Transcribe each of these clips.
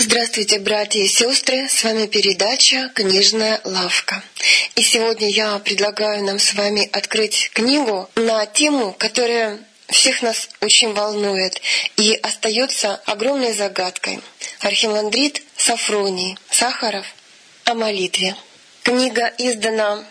Здравствуйте, братья и сестры! С вами передача «Книжная лавка». И сегодня я предлагаю нам с вами открыть книгу на тему, которая всех нас очень волнует и остается огромной загадкой. Архимандрит Сафроний Сахаров о молитве. Книга издана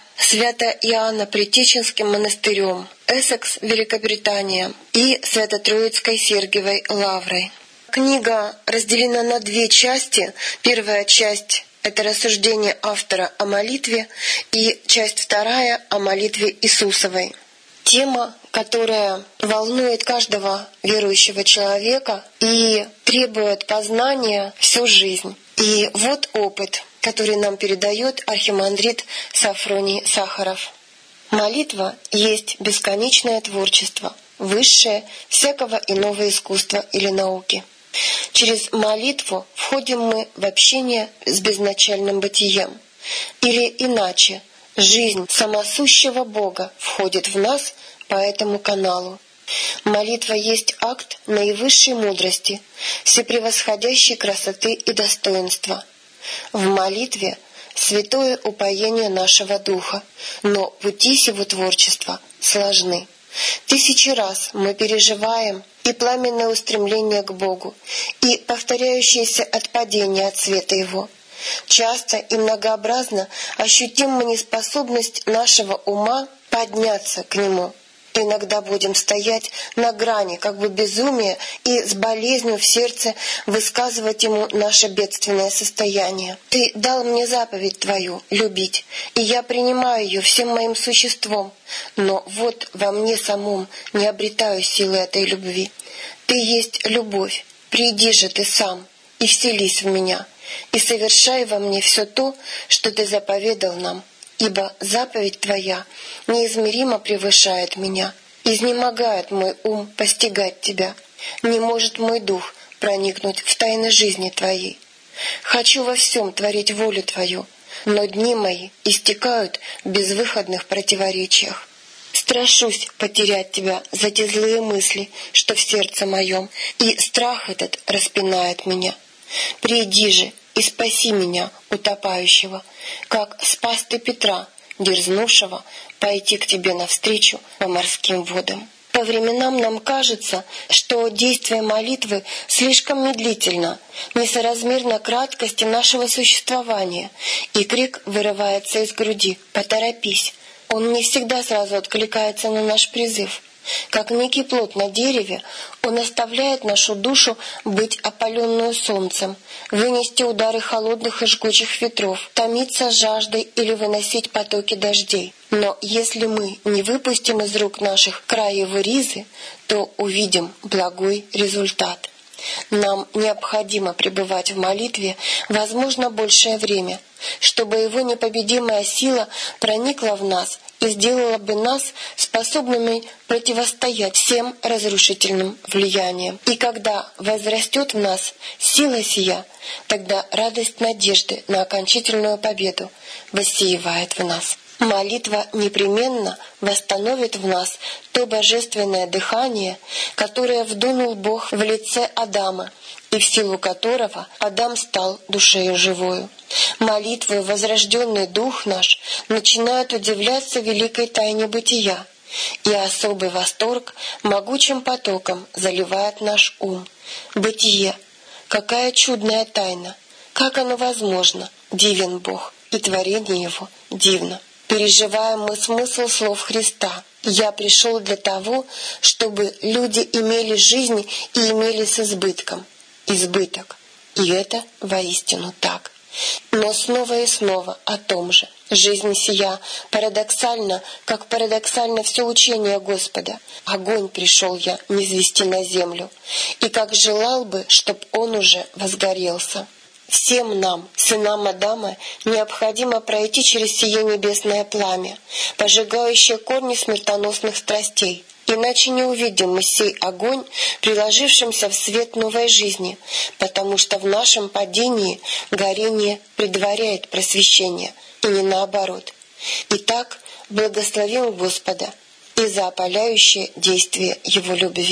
Свято-Иоанно-Притеченским монастырем, Эссекс, Великобритания, и Свято-Троицкой Сергиевой лаврой. Книга разделена на две части. Первая часть — это рассуждение автора о молитве, и часть вторая — о молитве Иисусовой. Тема, которая волнует каждого верующего человека и требует познания всю жизнь. И вот опыт, который нам передает архимандрит Сафроний Сахаров. Молитва есть бесконечное творчество, высшее всякого иного искусства или науки. Через молитву входим мы в общение с безначальным бытием. Или иначе, жизнь самосущего Бога входит в нас по этому каналу. Молитва есть акт наивысшей мудрости, всепревосходящей красоты и достоинства. В молитве святое упоение нашего духа, но пути сего творчества сложны. Тысячи раз мы переживаем и пламенное устремление к Богу, и повторяющееся отпадение от света Его. Часто и многообразно ощутим мы неспособность нашего ума подняться к Нему. Иногда будем стоять на грани, как бы безумия, и с болезнью в сердце высказывать Ему наше бедственное состояние. «Ты дал мне заповедь Твою — любить, и я принимаю ее всем моим существом, но вот во мне самом не обретаю силы этой любви. Ты есть любовь, приди же Ты сам и вселись в меня, и совершай во мне все то, что Ты заповедал нам. Ибо заповедь Твоя неизмеримо превышает меня. Изнемогает мой ум постигать Тебя. Не может мой дух проникнуть в тайны жизни Твоей. Хочу во всем творить волю Твою, но дни мои истекают в безвыходных противоречиях. Страшусь потерять Тебя за те злые мысли, что в сердце моем, и страх этот распинает меня. Приди же и спаси меня, утопающего, как спас Ты Петра, дерзнувшего пойти к Тебе навстречу по морским водам. По временам нам кажется, что действие молитвы слишком медлительно, несоразмерно краткости нашего существования, и крик вырывается из груди: «Поторопись!» Он не всегда сразу откликается на наш призыв. Как некий плод на дереве, он оставляет нашу душу быть опаленную солнцем, вынести удары холодных и жгучих ветров, томиться жаждой или выносить потоки дождей. Но если мы не выпустим из рук наших край его ризы, то увидим благой результат. Нам необходимо пребывать в молитве, возможно, большее время, чтобы его непобедимая сила проникла в нас и сделала бы нас способными противостоять всем разрушительным влияниям. И когда возрастет в нас сила сия, тогда радость надежды на окончательную победу воссеивает в нас. Молитва непременно восстановит в нас то божественное дыхание, которое вдунул Бог в лице Адама, и в силу которого Адам стал душею живою. Молитвой возрожденный дух наш начинает удивляться великой тайне бытия, и особый восторг могучим потоком заливает наш ум. Бытие — какая чудная тайна! Как оно возможно? Дивен Бог, и творение Его дивно. Переживаем мы смысл слов Христа: «Я пришел для того, чтобы люди имели жизнь и имели с избытком». Избыток. И это воистину так. Но снова и снова о том же. Жизнь сия парадоксальна, как парадоксально все учение Господа. Огонь пришел я низвести на землю, и как желал бы, чтоб он уже возгорелся. Всем нам, сынам Адама, необходимо пройти через сие небесное пламя, пожигающее корни смертоносных страстей. Иначе не увидим мы сей огонь, приложившимся в свет новой жизни, потому что в нашем падении горение предваряет просвещение, и не наоборот. Итак, благословим Господа и за опаляющее действие Его любви.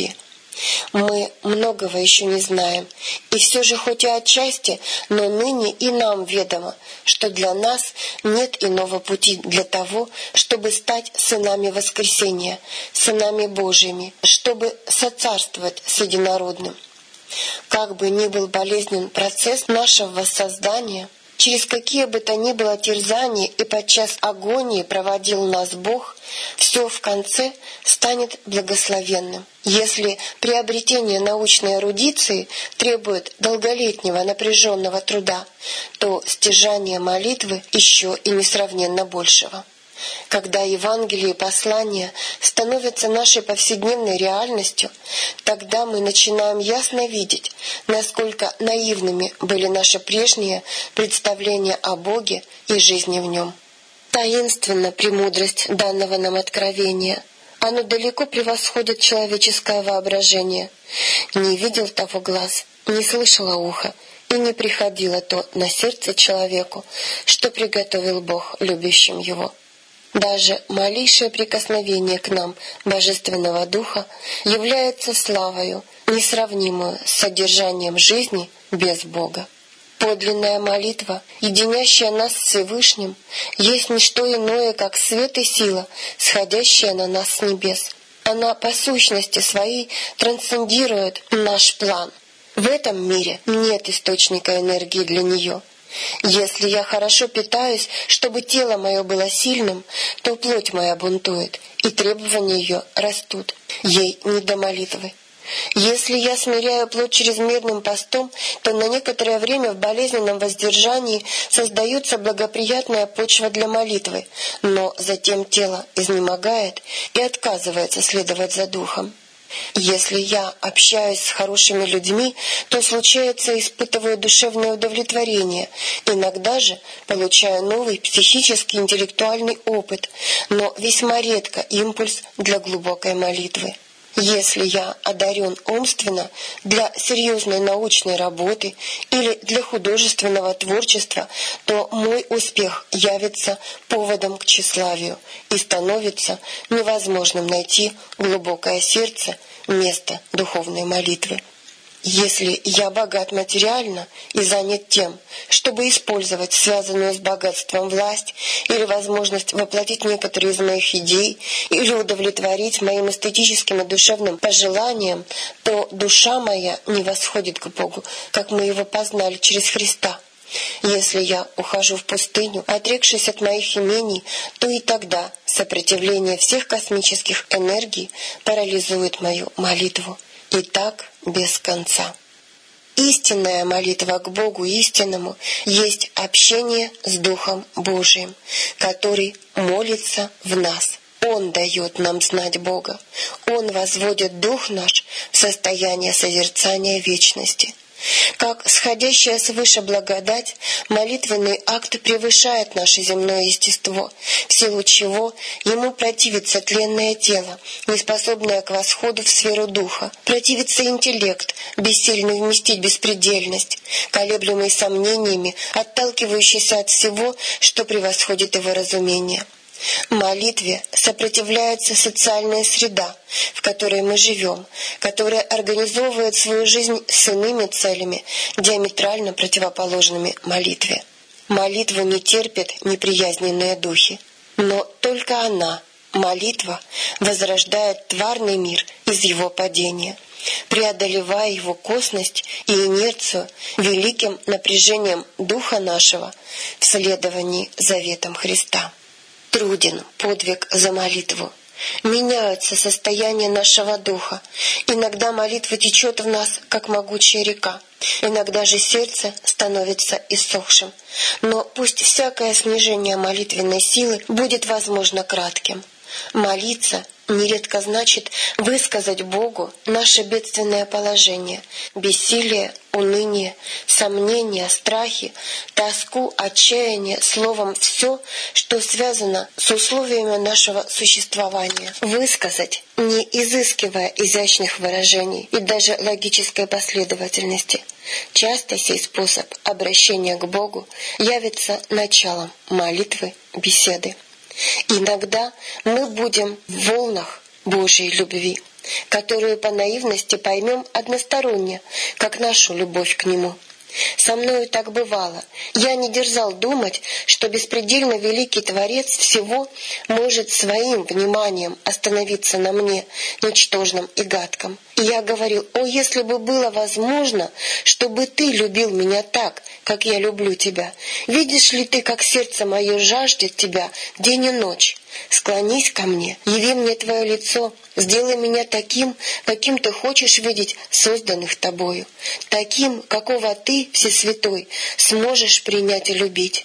Мы многого еще не знаем, и все же хоть и отчасти, но ныне и нам ведомо, что для нас нет иного пути для того, чтобы стать сынами воскресения, сынами Божьими, чтобы соцарствовать с единородным. Как бы ни был болезнен процесс нашего воссоздания, через какие бы то ни было терзания и подчас агонии проводил нас Бог, все в конце станет благословенным. Если приобретение научной эрудиции требует долголетнего напряженного труда, то стяжание молитвы еще и несравненно большего. Когда Евангелие и послания становятся нашей повседневной реальностью, тогда мы начинаем ясно видеть, насколько наивными были наши прежние представления о Боге и жизни в Нем. Таинственна премудрость данного нам откровения. Оно далеко превосходит человеческое воображение. Не видел того глаз, не слышало ухо, и не приходило то на сердце человеку, что приготовил Бог любящим Его. Даже малейшее прикосновение к нам Божественного Духа является славою, несравнимую с содержанием жизни без Бога. Подлинная молитва, единящая нас с Всевышним, есть не что иное, как свет и сила, сходящая на нас с небес. Она по сущности своей трансцендирует наш план. В этом мире нет источника энергии для нее. Если я хорошо питаюсь, чтобы тело мое было сильным, то плоть моя бунтует, и требования ее растут. Ей не до молитвы. Если я смиряю плоть чрезмерным постом, то на некоторое время в болезненном воздержании создается благоприятная почва для молитвы, но затем тело изнемогает и отказывается следовать за духом. Если я общаюсь с хорошими людьми, то случается, испытываю душевное удовлетворение, иногда же получаю новый психический интеллектуальный опыт, но весьма редко импульс для глубокой молитвы. Если я одарен умственно для серьезной научной работы или для художественного творчества, то мой успех явится поводом к тщеславию и становится невозможным найти глубокое сердце, место духовной молитвы. Если я богат материально и занят тем, чтобы использовать связанную с богатством власть или возможность воплотить некоторые из моих идей или удовлетворить моим эстетическим и душевным пожеланиям, то душа моя не восходит к Богу, как мы его познали через Христа. Если я ухожу в пустыню, отрекшись от моих имений, то и тогда сопротивление всех космических энергий парализует мою молитву. И так без конца. Истинная молитва к Богу истинному есть общение с Духом Божиим, который молится в нас. Он дает нам знать Бога. Он возводит дух наш в состояние созерцания вечности. Как сходящая свыше благодать, молитвенный акт превышает наше земное естество, в силу чего ему противится тленное тело, неспособное к восходу в сферу духа, противится интеллект, бессильный вместить беспредельность, колеблемый сомнениями, отталкивающийся от всего, что превосходит его разумение. Молитве сопротивляется социальная среда, в которой мы живем, которая организовывает свою жизнь с иными целями, диаметрально противоположными молитве. Молитву не терпят неприязненные духи, но только она, молитва, возрождает тварный мир из его падения, преодолевая его косность и инерцию великим напряжением духа нашего в следовании заветам Христа. Труден подвиг за молитву. Меняются состояния нашего духа. Иногда молитва течет в нас, как могучая река. Иногда же сердце становится иссохшим. Но пусть всякое снижение молитвенной силы будет возможно кратким. Молиться нередко значит высказать Богу наше бедственное положение, бессилие, уныние, сомнения, страхи, тоску, отчаяние, словом, все, что связано с условиями нашего существования. Высказать, не изыскивая изящных выражений и даже логической последовательности. Часто сей способ обращения к Богу явится началом молитвы, беседы. Иногда мы будем в волнах Божьей любви, которую по наивности поймем односторонне, как нашу любовь к Нему. Со мною так бывало. Я не дерзал думать, что беспредельно великий Творец всего может своим вниманием остановиться на мне, ничтожном и гадком. И я говорил: «О, если бы было возможно, чтобы Ты любил меня так, как я люблю Тебя! Видишь ли Ты, как сердце мое жаждет Тебя день и ночь? Склонись ко мне, яви мне Твое лицо, сделай меня таким, каким Ты хочешь видеть созданных Тобою, таким, какого Ты, Всесвятой, сможешь принять и любить».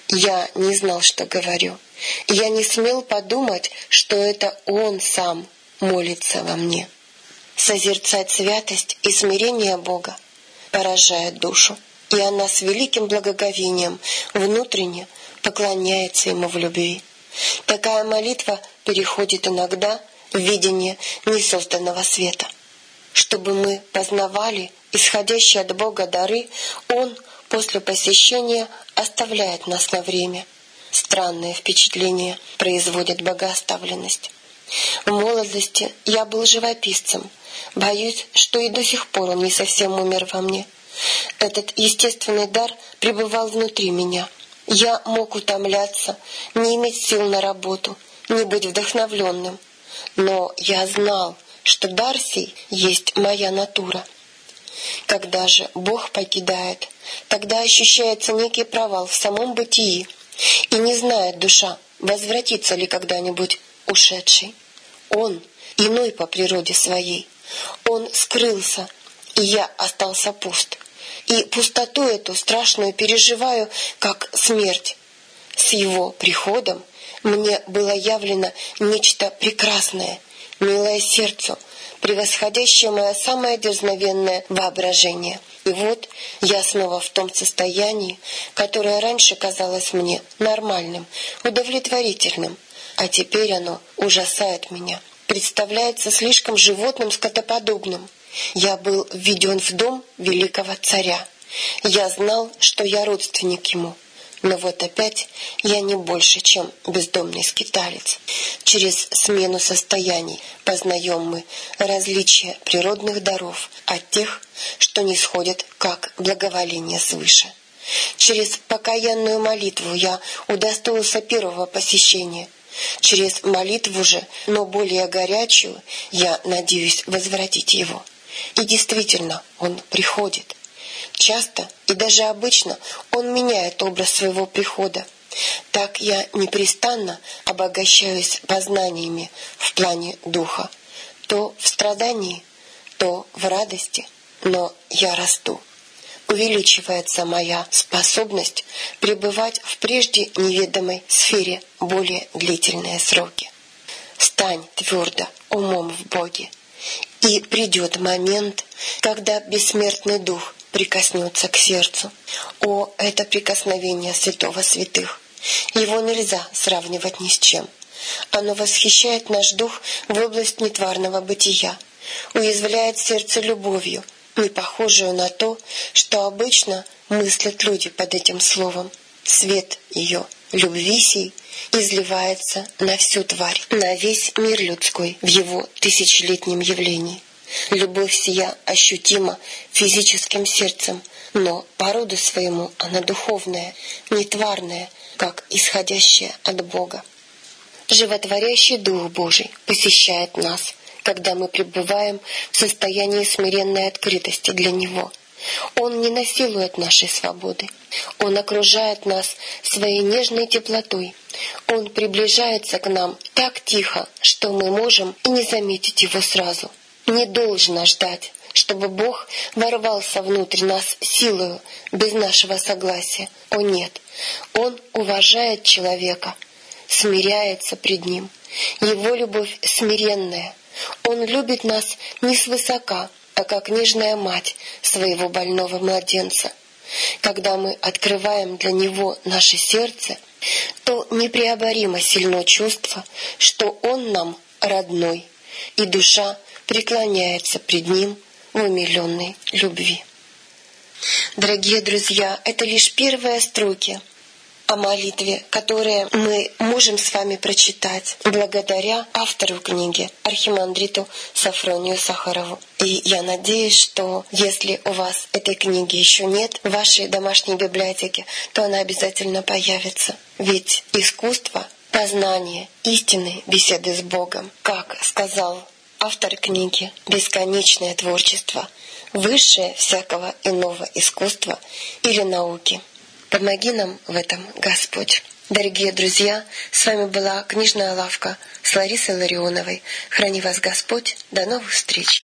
Я не знал, что говорю. Я не смел подумать, что это Он сам молится во мне. Созерцать святость и смирение Бога поражает душу, и она с великим благоговением внутренне поклоняется Ему в любви. Такая молитва переходит иногда в видение несозданного света. Чтобы мы познавали исходящие от Бога дары, Он после посещения оставляет нас на время. Странное впечатление производит богооставленность. В молодости я был живописцем. Боюсь, что и до сих пор он не совсем умер во мне. Этот естественный дар пребывал внутри меня. Я мог утомляться, не иметь сил на работу, не быть вдохновленным. Но я знал, что дар сей есть моя натура. Когда же Бог покидает, тогда ощущается некий провал в самом бытии, и не знает душа, возвратится ли когда-нибудь ушедший. Он иной по природе своей. Он скрылся, и я остался пуст. И пустоту эту страшную переживаю, как смерть. С его приходом мне было явлено нечто прекрасное, милое сердцу, превосходящее мое самое дерзновенное воображение. И вот я снова в том состоянии, которое раньше казалось мне нормальным, удовлетворительным, а теперь оно ужасает меня, представляется слишком животным, скотоподобным. Я был введен в дом великого царя. Я знал, что я родственник ему. Но вот опять я не больше, чем бездомный скиталец. Через смену состояний познаем мы различия природных даров от тех, что нисходят как благоволение свыше. Через покаянную молитву я удостоился первого посещения. Через молитву же, но более горячую, я надеюсь возвратить его. И действительно, он приходит. Часто и даже обычно он меняет образ своего прихода. Так я непрестанно обогащаюсь познаниями в плане духа. То в страдании, то в радости, но я расту. Увеличивается моя способность пребывать в прежде неведомой сфере более длительные сроки. Стань твердо умом в Боге, и придет момент, когда бессмертный дух прикоснется к сердцу. О, это прикосновение святого святых! Его нельзя сравнивать ни с чем. Оно восхищает наш дух в область нетварного бытия, уязвляет сердце любовью, не похожую на то, что обычно мыслят люди под этим словом. Свет ее любви сей изливается на всю тварь, на весь мир людской в его тысячелетнем явлении. Любовь сия ощутима физическим сердцем, но по роду своему она духовная, нетварная, как исходящая от Бога. Животворящий Дух Божий посещает нас, когда мы пребываем в состоянии смиренной открытости для Него. Он не насилует нашей свободы. Он окружает нас своей нежной теплотой. Он приближается к нам так тихо, что мы можем и не заметить Его сразу. Не должно ждать, чтобы Бог ворвался внутрь нас силою, без нашего согласия. О нет! Он уважает человека, смиряется пред Ним. Его любовь смиренная. Он любит нас не свысока, а как нежная мать своего больного младенца. Когда мы открываем для Него наше сердце, то непреоборимо сильно чувство, что Он нам родной, и душа преклоняется пред Ним в умиленной любви. Дорогие друзья, это лишь первые строки о молитве, которые мы можем с вами прочитать благодаря автору книги, архимандриту Сафронию Сахарову. И я надеюсь, что если у вас этой книги еще нет в вашей домашней библиотеке, то она обязательно появится. Ведь искусство познания истины, беседы с Богом, как сказал автор книги, бесконечное творчество, высшее всякого иного искусства или науки. Помоги нам в этом, Господь. Дорогие друзья, с вами была книжная лавка с Ларисой Ларионовой. Храни вас Господь. До новых встреч.